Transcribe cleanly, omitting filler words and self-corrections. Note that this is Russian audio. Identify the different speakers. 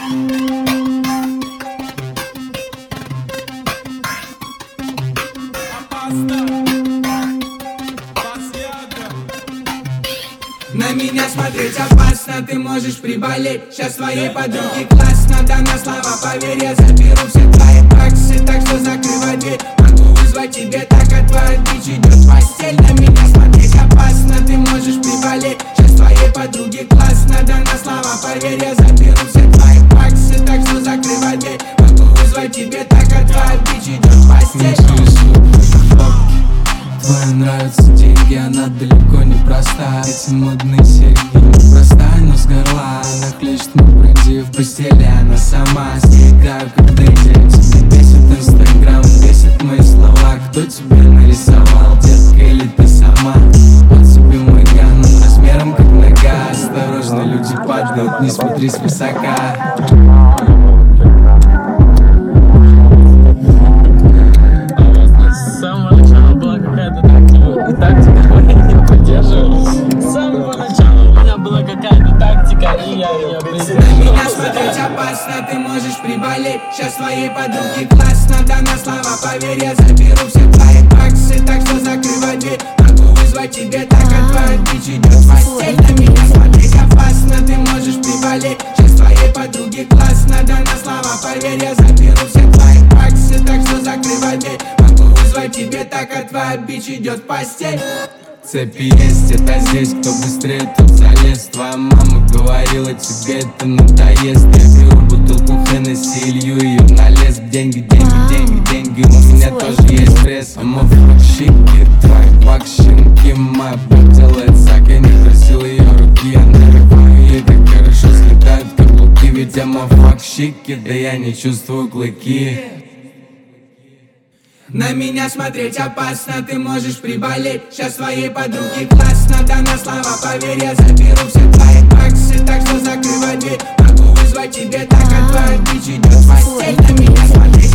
Speaker 1: На меня смотреть опасно, ты можешь приболеть. Сейчас твоей подруге классно, да на слова поверь. Я заберу все твои баксы, так что закрывай дверь. Могу вызвать тебе, так а твоя дичь идет в постель. На меня смотреть опасно, ты можешь приболеть. Сейчас твоей подруге классно, да на слова поверь. Я заберу все твои баксы, так что закрывай дверь. Могу вызвать тебе, так а твоя дичь идет в постель.
Speaker 2: Твои нравятся деньги, она далеко не проста. Эти модные серьги непроста, но с горла. Она хлещет мой бренди в постели, она сама. С ней играю как Дэдди. Тебе бесит Инстаграм, бесит мои слова. Кто тебе нарисовал, детка, или ты сама? Вот тебе мой ган, размером как нога. Осторожно, люди падают, не смотри свысока.
Speaker 3: С самого начала была какая-то тактика, мы не поддерживались. С самого начала у меня была какая-то тактика, и я ее придерживался.
Speaker 1: На меня смотреть опасно, ты можешь приболеть. Сейчас твоей подруге классно, да на слова поверь. Я заберу все твои баксы, так что закрывай дверь. Могу вызвать тебе, так а твоя дичь идет в постель. На меня смотреть опасно, ты можешь приболеть. Сейчас твоей подруге классно, да на слова поверь. Я заберу все твои баксы, так что закрывай дверь. Могу вызвать тебе, так а твоя бич идет в постель.
Speaker 2: Цепи есть, это здесь, кто быстрее, тот залез. Твоя мама говорила, тебе это надоест. Я беру бутылку Хеннесси, илью ее на лес. Деньги, деньги, деньги, деньги, у меня тоже есть пресс. Амофракщики, твои бакщинки. Моя баб делает сак, я не просил ее руки. Я нарываю ей так хорошо, слетают каблуки. Ведь амофракщики, да я не чувствую клыки.
Speaker 1: На меня смотреть опасно, ты можешь приболеть. Сейчас твоей подруге классно, да на слова поверь. Я заберу все твои баксы, так что закрывай дверь. Могу вызвать тебе, так а твоя дичь идет в постель. На меня смотреть